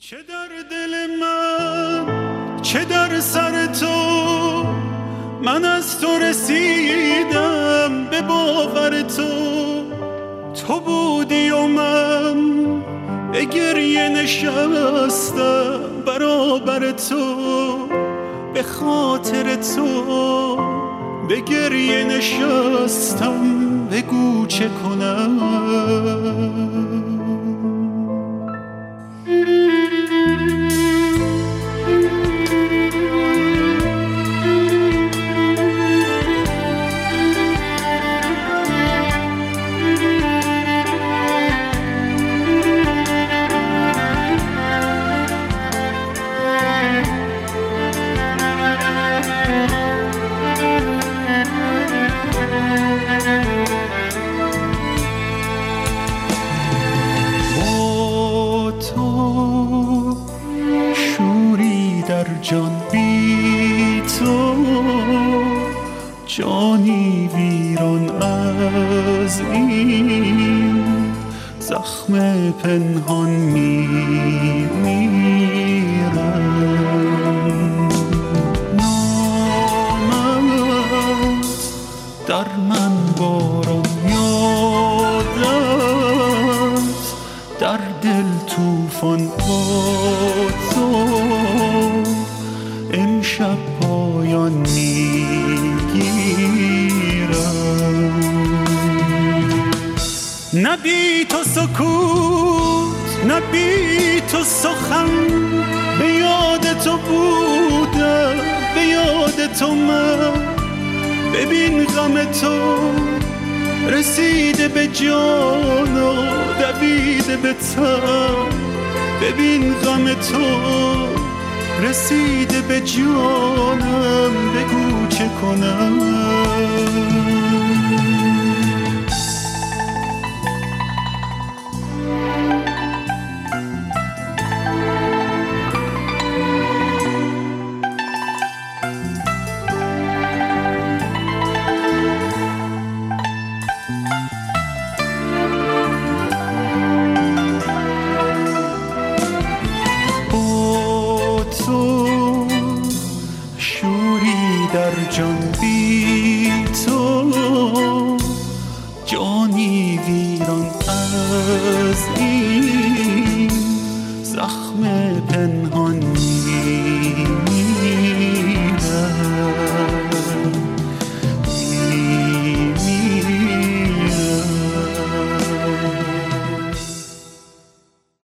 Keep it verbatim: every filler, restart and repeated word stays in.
چه در دل من چه در سر تو، من از تو رسیدم به باور تو. تو بودی و من به گریه نشستم برابر تو، به خاطر تو به گریه نشستم. بگو چه کنم؟ جان بی تو جانی ویران از این زخم پنهان میمیرم. نامت در من باران یادت، در دل توفان با تو امشب پایان میگیرم. نه بی تو سکوت نه بی تو سخن، به یاد تو بودم به یاد تو من. ببین غم تو رسیده به جان و دویده به تن. ببین غم تو رسیده به جانم. بگو چه کنم؟ شوری در جان بی